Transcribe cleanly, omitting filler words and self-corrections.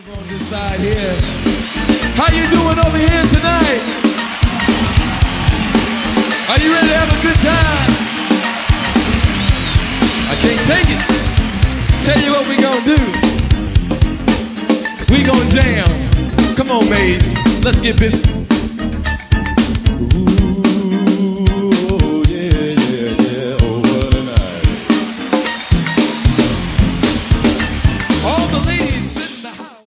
On this side here. How you doing over here tonight? Are you ready to have a good time? I can't take it. Tell you what we gonna do. We gonna jam. Come on, maids. Let's get busy. Ooh.